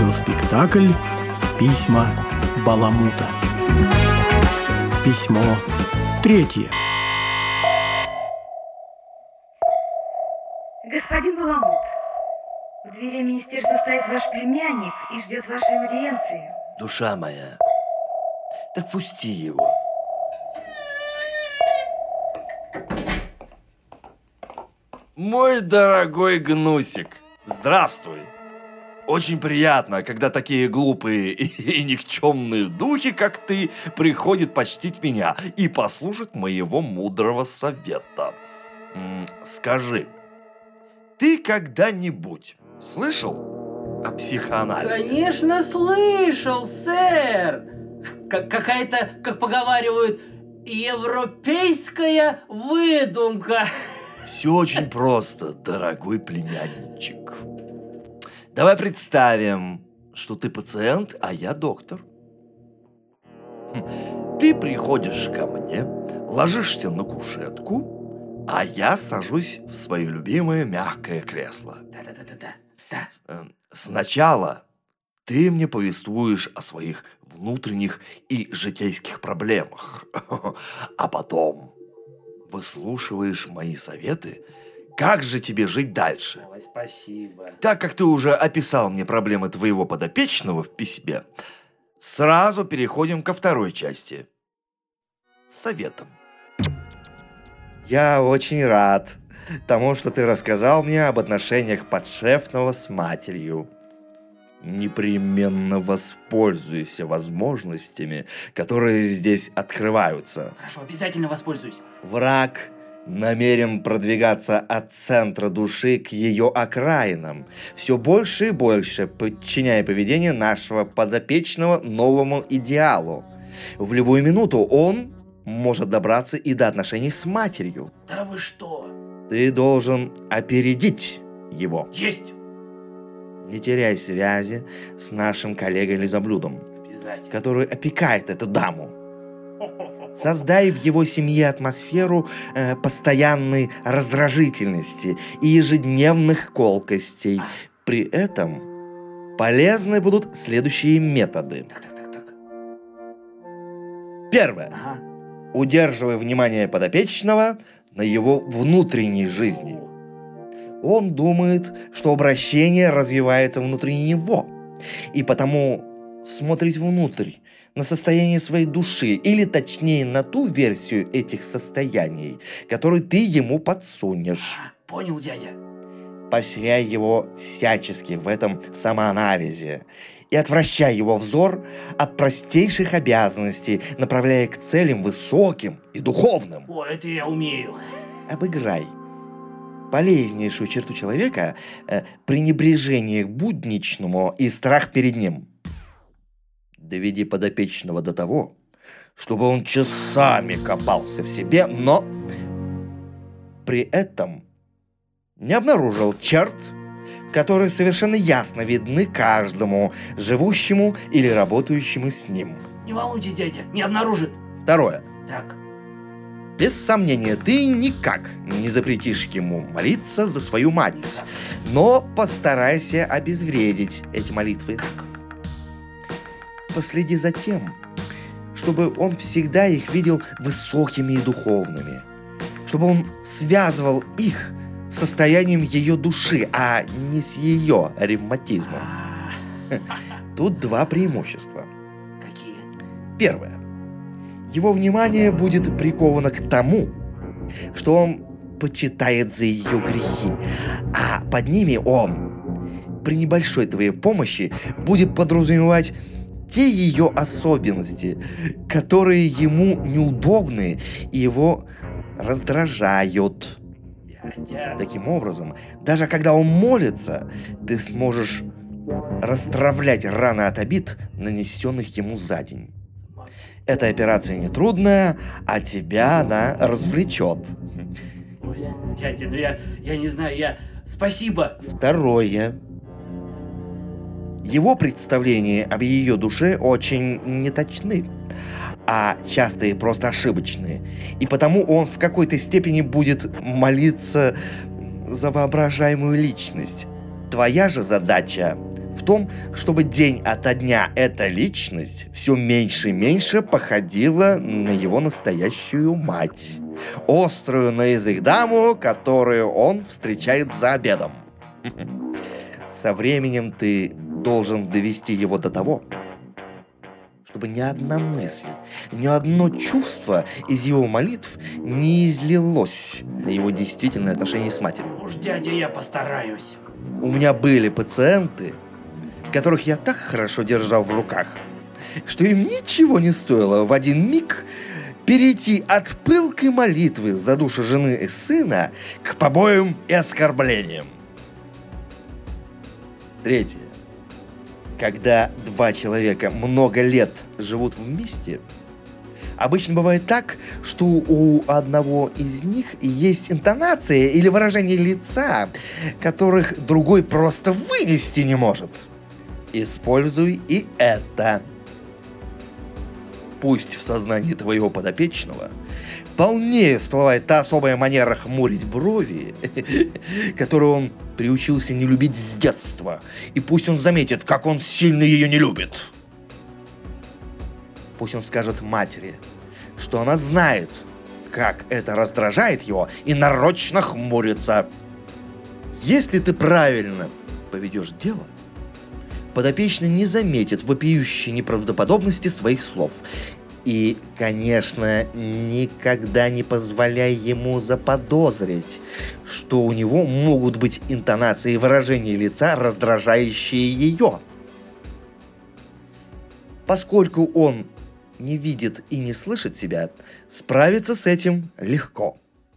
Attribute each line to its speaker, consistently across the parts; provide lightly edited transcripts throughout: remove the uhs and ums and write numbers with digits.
Speaker 1: Аудиоспектакль «Письма Баламута». Письмо 3.
Speaker 2: Господин Баламут, у двери министерства стоит ваш племянник и ждет вашей аудиенции.
Speaker 3: Душа моя, так пусти его. Мой дорогой Гнусик, здравствуй. Очень приятно, когда такие глупые и никчемные духи, как ты, приходят почтить меня и послушать моего мудрого совета. Скажи, ты когда-нибудь слышал о психоанализе?
Speaker 4: Конечно, слышал, сэр. Какая-то, как поговаривают, европейская выдумка.
Speaker 3: Все очень просто, дорогой племянничек. Давай представим, что ты пациент, а я доктор. Ты приходишь ко мне, ложишься на кушетку, а я сажусь в свое любимое мягкое кресло.
Speaker 4: Да.
Speaker 3: Сначала ты мне повествуешь о своих внутренних и житейских проблемах, а потом выслушиваешь мои советы, как же тебе жить дальше.
Speaker 4: Ой, спасибо.
Speaker 3: Так как ты уже описал мне проблемы твоего подопечного в письме, сразу переходим ко второй части. Советом. Я очень рад тому, что ты рассказал мне об отношениях подшефного с матерью. Непременно воспользуйся возможностями, которые здесь открываются.
Speaker 4: Хорошо, обязательно воспользуюсь.
Speaker 3: Враг намерен продвигаться от центра души к ее окраинам, все больше и больше подчиняя поведение нашего подопечного новому идеалу. В любую минуту он может добраться и до отношений с матерью.
Speaker 4: Да вы что?
Speaker 3: Ты должен опередить его.
Speaker 4: Есть!
Speaker 3: Не теряй связи с нашим коллегой Лизоблюдом,
Speaker 4: Обязательно.
Speaker 3: который опекает эту даму. Создай в его семье атмосферу постоянной раздражительности и ежедневных колкостей. При этом полезны будут следующие методы.
Speaker 4: Так.
Speaker 3: Первое.
Speaker 4: Ага.
Speaker 3: Удерживай внимание подопечного на его внутренней жизни. Он думает, что обращение развивается внутри него, и потому смотрит внутрь, на состояние своей души, или точнее на ту версию этих состояний, которую ты ему подсунешь.
Speaker 4: Понял, дядя.
Speaker 3: Поощряй его всячески в этом самоанализе и отвращай его взор от простейших обязанностей, направляя к целям высоким и духовным.
Speaker 4: О, это я умею.
Speaker 3: Обыграй полезнейшую черту человека – пренебрежение к будничному и страх перед ним. Доведи подопечного до того, чтобы он часами копался в себе, но при этом не обнаружил черт, которые совершенно ясно видны каждому живущему или работающему с ним.
Speaker 4: Не волнуйтесь, дядя, не обнаружит.
Speaker 3: Второе.
Speaker 4: Так.
Speaker 3: Без сомнения, ты никак не запретишь ему молиться за свою мать, но постарайся обезвредить эти молитвы. Последи за тем, чтобы он всегда их видел высокими и духовными, чтобы он связывал их с состоянием ее души, а не с ее ревматизмом. Тут два преимущества.
Speaker 4: Какие?
Speaker 3: Первое. Его внимание будет приковано к тому, что он почитает за ее грехи, а под ними он, при небольшой твоей помощи, будет подразумевать те ее особенности, которые ему неудобны и его раздражают.
Speaker 4: Дядя.
Speaker 3: Таким образом, даже когда он молится, ты сможешь растравлять раны от обид, нанесенных ему за день. Эта операция нетрудная, а тебя она развлечет.
Speaker 4: Ой, дядя, ну я не знаю, Спасибо.
Speaker 3: Второе. Его представления об ее душе очень неточны, а часто и просто ошибочны. И потому он в какой-то степени будет молиться за воображаемую личность. Твоя же задача в том, чтобы день ото дня эта личность все меньше и меньше походила на его настоящую мать. Острую на язык даму, которую он встречает за обедом. Со временем ты должен довести его до того, чтобы ни одна мысль, ни одно чувство из его молитв не излилось на его действительное отношение с матерью.
Speaker 4: Уж, дядя, я постараюсь.
Speaker 3: У меня были пациенты, которых я так хорошо держал в руках, что им ничего не стоило в один миг перейти от пылкой молитвы за души жены и сына к побоям и оскорблениям. Третье. Когда два человека много лет живут вместе, обычно бывает так, что у одного из них есть интонация или выражение лица, которых другой просто вынести не может. Используй и это. Пусть в сознании твоего подопечного вполне всплывает та особая манера хмурить брови, которую он приучился не любить с детства, и пусть он заметит, как он сильно ее не любит. Пусть он скажет матери, что она знает, как это раздражает его, и нарочно хмурится. Если ты правильно поведешь дело, подопечный не заметит вопиющей неправдоподобности своих слов. И, конечно, никогда не позволяй ему заподозрить, что у него могут быть интонации и выражения лица, раздражающие ее. Поскольку он не видит и не слышит себя, справиться с этим легко.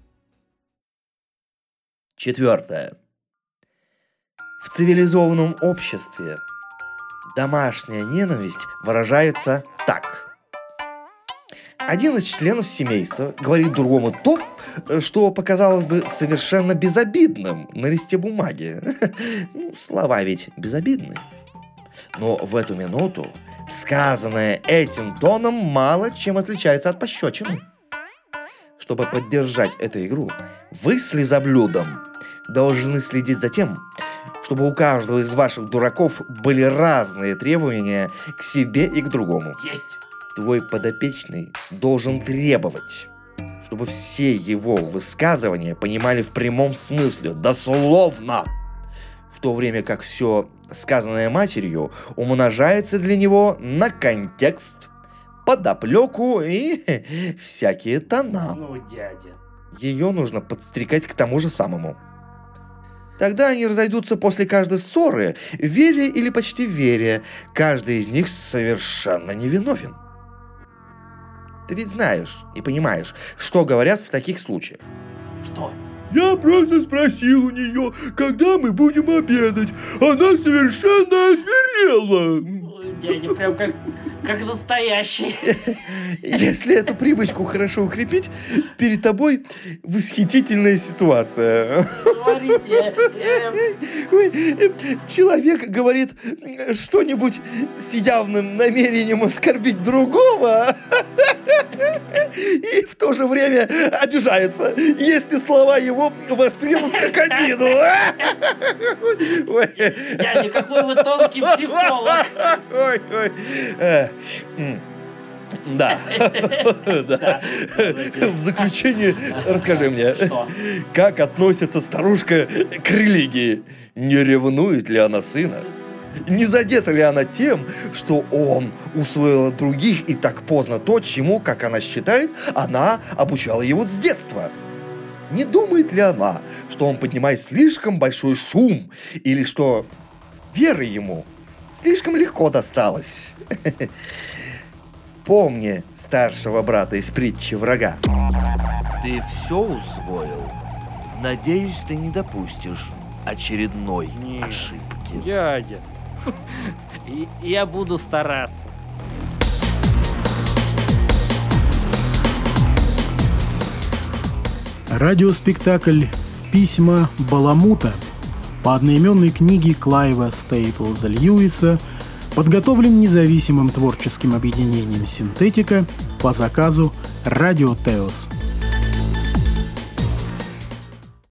Speaker 3: Четвертое. В цивилизованном обществе домашняя ненависть выражается так. Один из членов семейства говорит другому то, что показалось бы совершенно безобидным на листе бумаги. Слова ведь безобидны. Но в эту минуту сказанное этим тоном мало чем отличается от пощечины. Чтобы поддержать эту игру, вы с лизоблюдом должны следить за тем, чтобы у каждого из ваших дураков были разные требования к себе и к другому.
Speaker 4: Есть.
Speaker 3: Твой подопечный должен требовать, чтобы все его высказывания понимали в прямом смысле, дословно, в то время как все сказанное матерью умножается для него на контекст, подоплеку и всякие тона.
Speaker 4: Ну, дядя.
Speaker 3: Ее нужно подстрекать к тому же самому. Тогда они разойдутся после каждой ссоры, вере или почти вере. Каждый из них совершенно невиновен. Ты ведь знаешь и понимаешь, что говорят в таких случаях.
Speaker 4: Что?
Speaker 5: Я просто спросил у нее, когда мы будем обедать. Она совершенно озверела.
Speaker 4: Ой, дядя, прям как настоящий.
Speaker 3: Если эту привычку хорошо укрепить, перед тобой восхитительная ситуация.
Speaker 4: Говорите.
Speaker 3: Человек говорит что-нибудь с явным намерением оскорбить другого и в то же время обижается, если слова его воспримут как обиду.
Speaker 4: Дядя, какой вы тонкий психолог.
Speaker 3: Да. В заключение расскажи мне, как относится старушка к религии? Не ревнует ли она сына? Не задета ли она тем, что он усвоил от других и так поздно то, чему, как она считает, она обучала его с детства? Не думает ли она, что он поднимает слишком большой шум, или что вера ему слишком легко досталась? Помни старшего брата из притчи «Врага». Ты все усвоил? Надеюсь, ты не допустишь очередной ошибки.
Speaker 6: Дядя, я буду стараться.
Speaker 1: Радиоспектакль «Письма Баламута» по одноименной книге Клайва Стейплза Льюиса подготовлен независимым творческим объединением «Синтетика» по заказу «Радио Теос».